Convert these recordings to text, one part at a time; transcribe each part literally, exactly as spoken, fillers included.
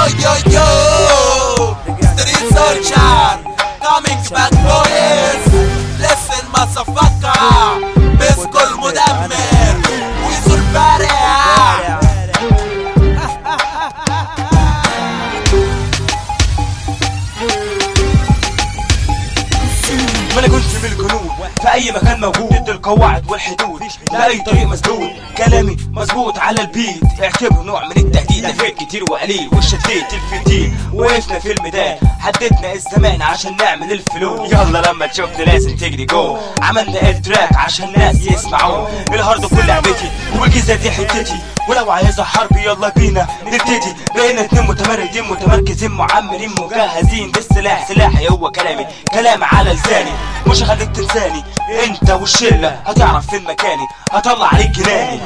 yo yo Street soldier coming back boys. Listen motherfucker مسكوا المدمر ويزو البارع. ما انا كنت من الجنود في اي مكان موجود ضد القواعد والحدود لاي طريق مسدود. كلامي مظبوط على البيت اعتبره نوع من التهديد. لفيت كتير وقليل وشديت الفتيل وقفنا في الميدان حددنا الزمان عشان نعمل الفلوس. يلا لما تشوفني لازم تجري جو. عملنا التراك عشان الناس يسمعوه. الهارد كل لعبتي والجيزه دي حتتي ولو عايزة حرب يلا بينا نبتدي. بقينا اتنين متمردين متمركزين معمرين مجهزين بالسلاح. سلاحي هو كلامي كلام على لساني مش هخليك تنساني. انت والشلة هتعرف فين مكاني هطلع عليك جناني.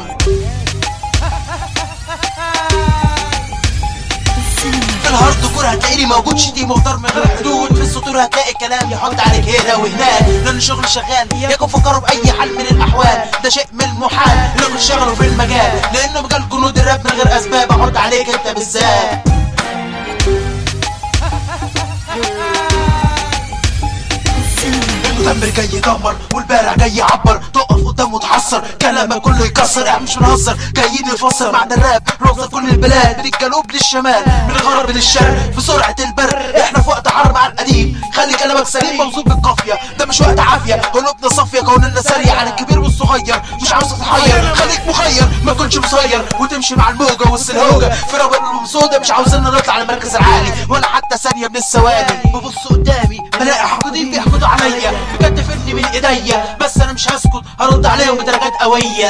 في الهارد كور هتلاقيني موجود شديد مختار من غير حدود. في السطور هتلاقي كلام يحط عليك هنا وهناك لان الشغل شغال يكون فكروا باي حال من الاحوال. ده شيء من المحال انكم تشتغلوا في المجال لانه مجال جنود الراب من غير اسباب احط عليك انت بالذات. المدمر جاي يدمر والبارع جاي يعبر. تقف قدامه تحسر كلامك كله يكسر. احنا مش بنهزر جايين نفسر معنى الراب. نوصل كل البلاد من الجنوب للشمال من الغرب للشرق بسرعة البرق. احنا في وقت حرب على القديم خلي كلامك سليم موصول بالقافية. ده مش وقت عافية قلوبنا صافية كوننا سريع على الكبير والصغير. مش عاوز تتحير خليك مخير ما تكونش مسير وتمشي مع الموجة والسلهوجة. في روابط سودا مش عاوزيننا نطلع للمركز العالي ولا حتى ثانية من الثواني. ببص قدامي بلاقي حاقدين بيحقدوا عليا بجد فني من ايديا بس انا مش هسكت هرد عليهم بدرجات قوية.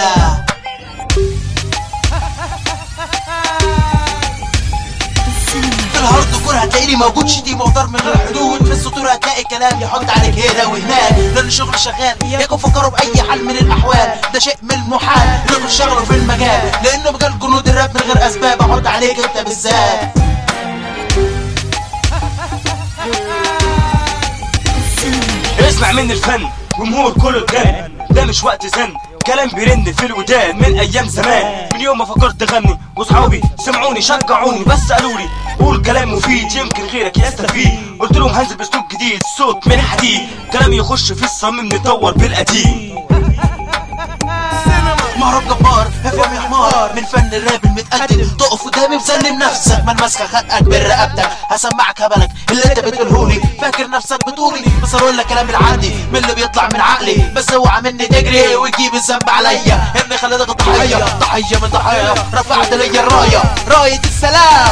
في الهارد كور هتلاقيني موجود شديد مختار من غير حدود. في السطور هتلاقي كلام يحط عليك هنا وهناك لان الشغل شغال يكون فكروا باي حال من الاحوال. ده شيء من المحال انكم تشتغلوا في المجال لانه مجال جنود الراب من غير اسباب احط عليك انت بالذات. اسمع مني الفن جمهور كله اتجنن. ده مش وقت زن كلام بيرن في الودان من ايام زمان. من يوم ما فكرت اغني واصحابي سمعوني شجعوني بس قالولي قول كلام مفيد يمكن غيرك يستفيد. قلت لهم هنزل باسلوب جديد صوت من حديد كلامي يخش في الصميم نطور بالقديم. مهرب جبار افهم يا حمار من فن الراب المتقدم. تقف قدامي مسلم نفسك من ماسكه خدقك بين رقبتك. هسمعك هبلك اللي انت بتقولهولي فاكر نفسك بطولي بس اقول لك كلام العادي من اللي بيطلع من عقلي. بس اوعى مني تجري وتجيب الذنب عليا اني خليتك ضحيه ضحيه من ضحايا. رفعت ليا الرايه رايه السلام